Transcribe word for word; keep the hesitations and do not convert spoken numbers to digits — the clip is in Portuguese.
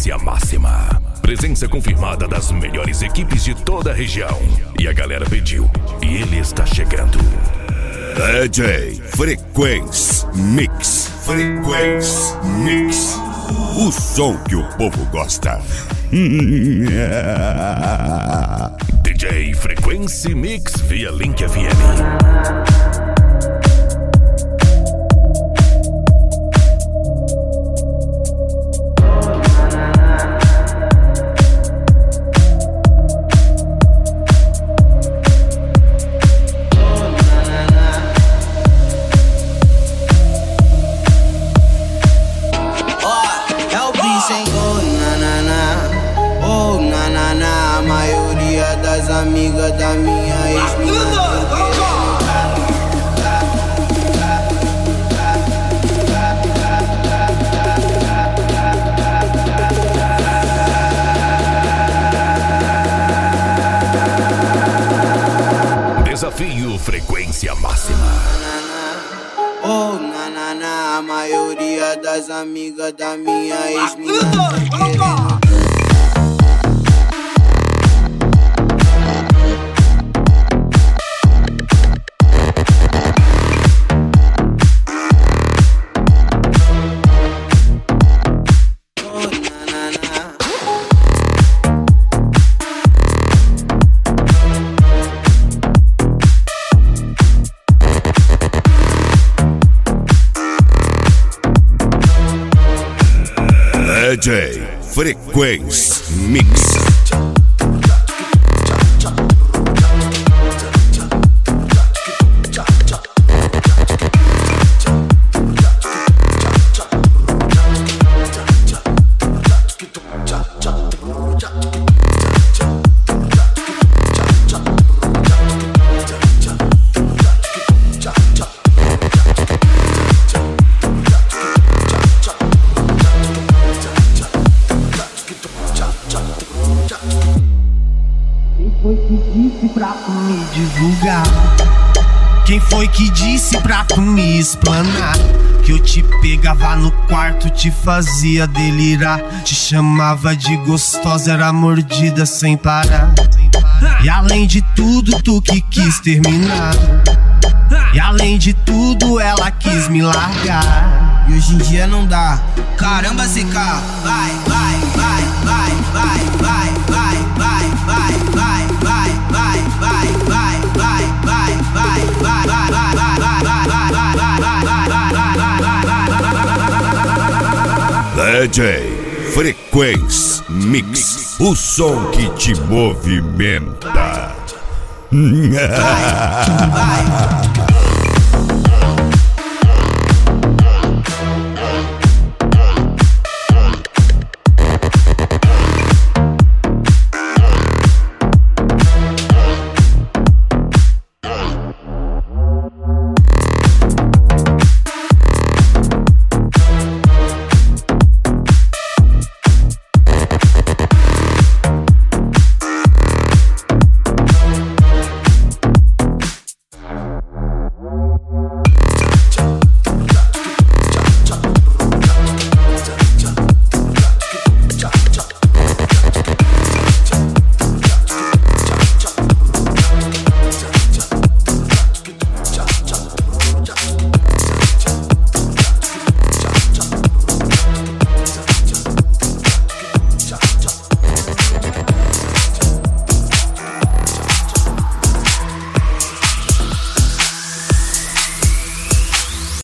frequência máxima. Presença confirmada das melhores equipes de toda a região. E a galera pediu, e ele está chegando. D J Frequência Mix. Frequência Mix. O som que o povo gosta. D J Frequência Mix via Link F M. Amiga da minha ex-mina. Desafio frequência máxima. Oh, na, na, na, a maioria das amigas da minha ex-mina. D J Frequência Mix. Quem foi que disse pra tu me divulgar? Quem foi que disse pra tu me explanar? Que eu te pegava no quarto, te fazia delirar, te chamava de gostosa, era mordida sem parar. E além de tudo, tu que quis terminar. E além de tudo, ela quis me largar. E hoje em dia não dá. Caramba, C K, vai, vai, vai, vai, vai, vai, vai, vai, vai, vai, vai, vai, vai, vai, vai, vai, vai, vai, vai, D J Frequência Mix, o som que te movimenta. vai, vai.